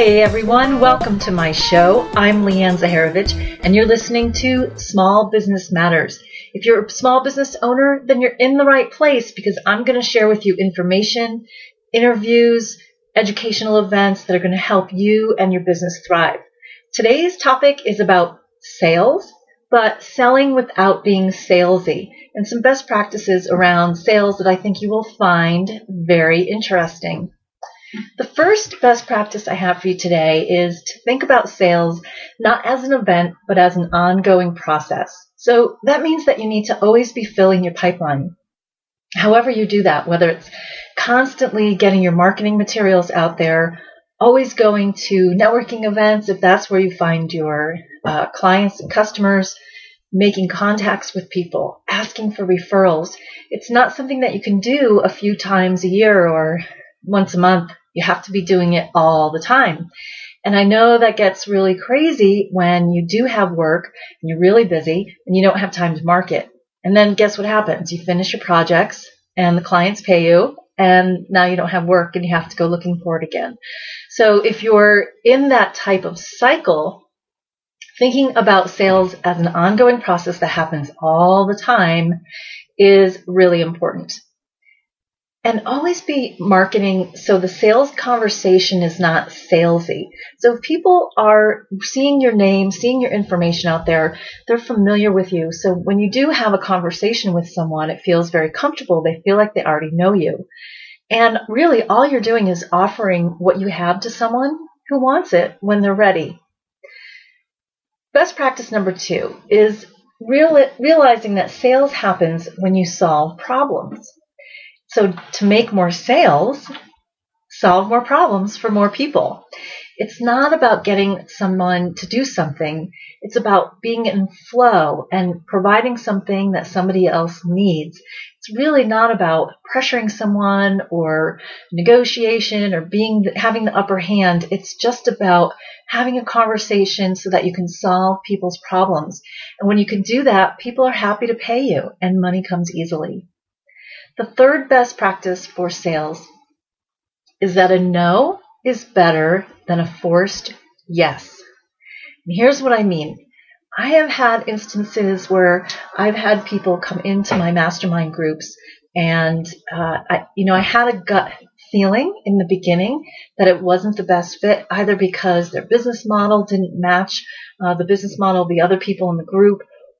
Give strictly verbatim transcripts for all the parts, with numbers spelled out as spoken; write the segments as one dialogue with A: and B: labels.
A: Hey everyone, welcome to my show. I'm Leanne Zaharovich, and you're listening to Small Business Matters. If you're a small business owner, then you're in the right place because I'm going to share with you information, interviews, educational events that are going to help you and your business thrive. Today's topic is about sales, but selling without being salesy, and some best practices around sales that I think you will find very interesting. The first best practice I have for you today is to think about sales not as an event, but as an ongoing process. So that means that you need to always be filling your pipeline. However you do that, whether it's constantly getting your marketing materials out there, always going to networking events if that's where you find your uh, clients and customers, making contacts with people, asking for referrals. It's not something that you can do a few times a year or once a month. You have to be doing it all the time. And I know that gets really crazy when you do have work and you're really busy and you don't have time to market. And then guess what happens? You finish your projects and the clients pay you and now you don't have work and you have to go looking for it again. So if you're in that type of cycle, thinking about sales as an ongoing process that happens all the time is really important. And always be marketing so the sales conversation is not salesy. So if people are seeing your name, seeing your information out there, they're familiar with you. So when you do have a conversation with someone, it feels very comfortable. They feel like they already know you. And really all you're doing is offering what you have to someone who wants it when they're ready. Best practice number two is real, realizing that sales happens when you solve problems. So to make more sales, solve more problems for more people. It's not about getting someone to do something. It's about being in flow and providing something that somebody else needs. It's really not about pressuring someone or negotiation or being having the upper hand. It's just about having a conversation so that you can solve people's problems. And when you can do that, people are happy to pay you and money comes easily. The third best practice for sales is that a no is better than a forced yes. And here's what I mean. I have had instances where I've had people come into my mastermind groups and, uh, I, you know, I had a gut feeling in the beginning that it wasn't the best fit, either because their business model didn't match uh, the business model of the other people in the group,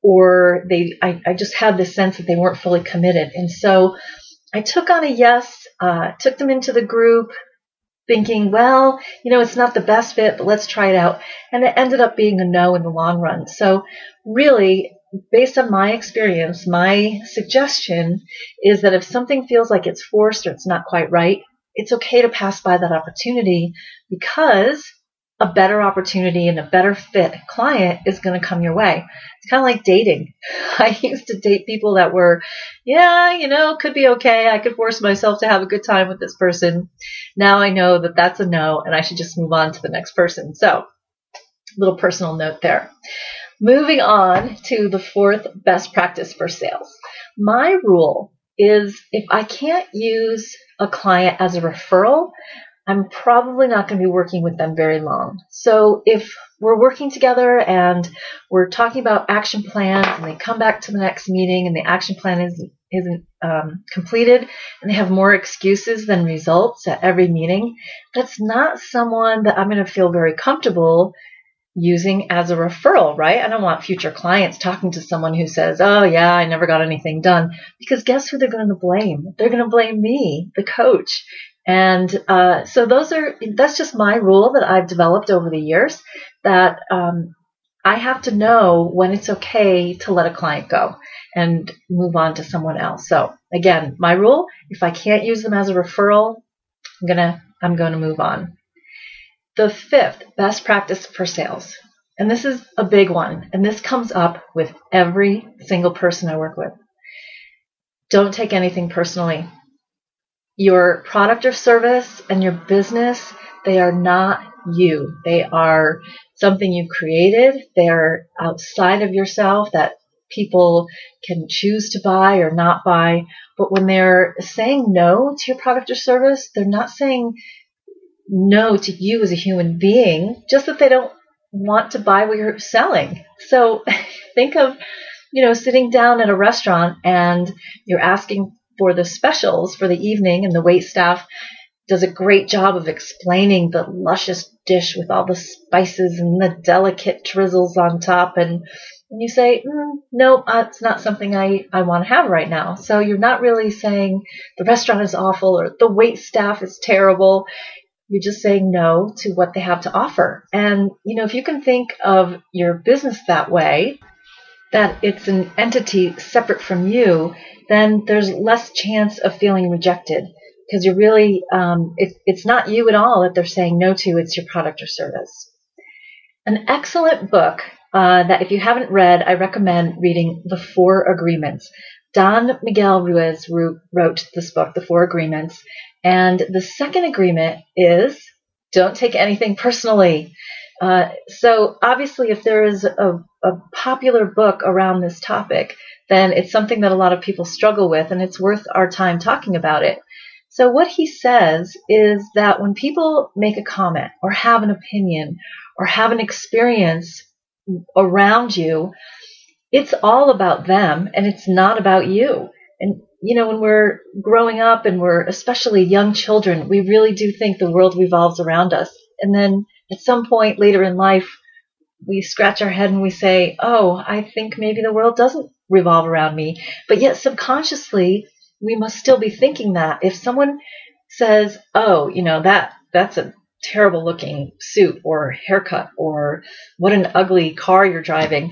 A: or they, I, I just had this sense that they weren't fully committed. And so I took on a yes, uh, took them into the group thinking, well, you know, it's not the best fit, but let's try it out. And it ended up being a no in the long run. So really, based on my experience, my suggestion is that if something feels like it's forced or it's not quite right, it's okay to pass by that opportunity because a better opportunity and a better fit client is going to come your way. It's kind of like dating. I used to date people that were, yeah, you know, could be okay. I could force myself to have a good time with this person. Now I know that that's a no and I should just move on to the next person. So, little personal note there. Moving on to the fourth best practice for sales. My rule is if I can't use a client as a referral, I'm probably not going to be working with them very long. So if we're working together and we're talking about action plans and they come back to the next meeting and the action plan isn't, isn't um, completed and they have more excuses than results at every meeting, that's not someone that I'm going to feel very comfortable using as a referral, right? I don't want future clients talking to someone who says, oh yeah, I never got anything done. Because guess who they're going to blame? They're going to blame me, the coach. And uh, so those are, that's just my rule that I've developed over the years, that um, I have to know when it's okay to let a client go and move on to someone else. So again, my rule, if I can't use them as a referral, I'm gonna I'm going to move on. The fifth best practice for sales, and this is a big one, and this comes up with every single person I work with. Don't take anything personally. Your product or service and your business, they are not you. They are something you created. They are outside of yourself that people can choose to buy or not buy. But when they're saying no to your product or service, they're not saying no to you as a human being, just that they don't want to buy what you're selling. So think of, you know, sitting down at a restaurant and you're asking for the specials for the evening, and the wait staff does a great job of explaining the luscious dish with all the spices and the delicate drizzles on top. And, and you say, mm, no, uh, it's not something I, I want to have right now. So you're not really saying the restaurant is awful or the wait staff is terrible. You're just saying no to what they have to offer. And, you know, if you can think of your business that way, that it's an entity separate from you, then there's less chance of feeling rejected, because you're really, um, it, it's not you at all that they're saying no to, it's your product or service. An excellent book uh, that if you haven't read, I recommend reading The Four Agreements. Don Miguel Ruiz wrote this book, The Four Agreements, and the second agreement is don't take anything personally. Uh, so obviously if there is a, a popular book around this topic, then it's something that a lot of people struggle with, and it's worth our time talking about it. So what he says is that when people make a comment or have an opinion or have an experience around you, it's all about them and it's not about you. And, you know, when we're growing up and we're especially young children, we really do think the world revolves around us. And then at some point later in life, we scratch our head and we say, oh, I think maybe the world doesn't revolve around me. But yet subconsciously, we must still be thinking that. If someone says, oh, you know, that that's a terrible looking suit or haircut, or what an ugly car you're driving,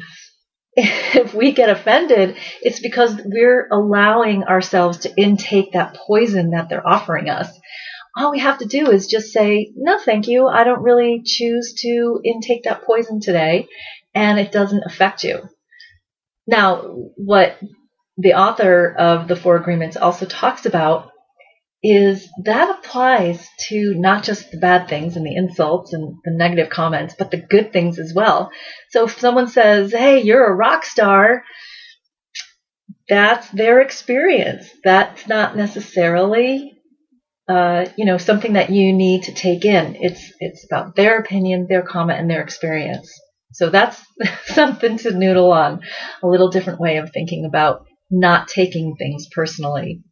A: if we get offended, it's because we're allowing ourselves to intake that poison that they're offering us. All we have to do is just say, no, thank you. I don't really choose to intake that poison today, and it doesn't affect you. Now, what the author of The Four Agreements also talks about is that applies to not just the bad things and the insults and the negative comments, but the good things as well. So if someone says, hey, you're a rock star, that's their experience. That's not necessarily Uh, you know, something that you need to take in. It's it's about their opinion, their comment, and their experience. So that's something to noodle on, a little different way of thinking about not taking things personally.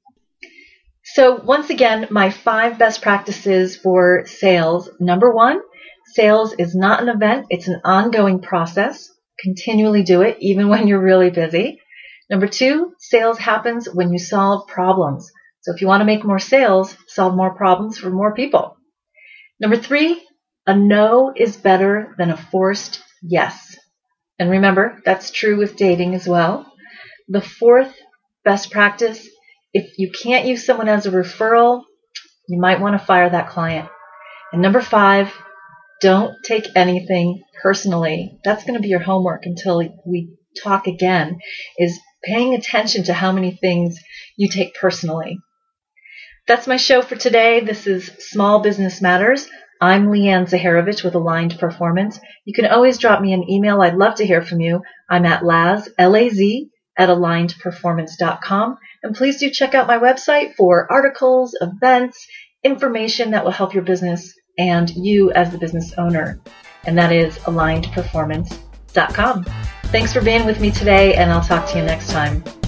A: So once again, my five best practices for sales. Number one, sales is not an event. It's an ongoing process. Continually do it, even when you're really busy. Number two, sales happens when you solve problems. So if you want to make more sales, solve more problems for more people. Number three, a no is better than a forced yes. And remember, that's true with dating as well. The fourth best practice, if you can't use someone as a referral, you might want to fire that client. And number five, don't take anything personally. That's going to be your homework until we talk again, is paying attention to how many things you take personally. That's my show for today. This is Small Business Matters. I'm Leanne Zaharovich with Aligned Performance. You can always drop me an email. I'd love to hear from you. I'm at Laz, L A Z, at aligned performance dot com. And please do check out my website for articles, events, information that will help your business and you as the business owner. And that is aligned performance dot com. Thanks for being with me today, and I'll talk to you next time.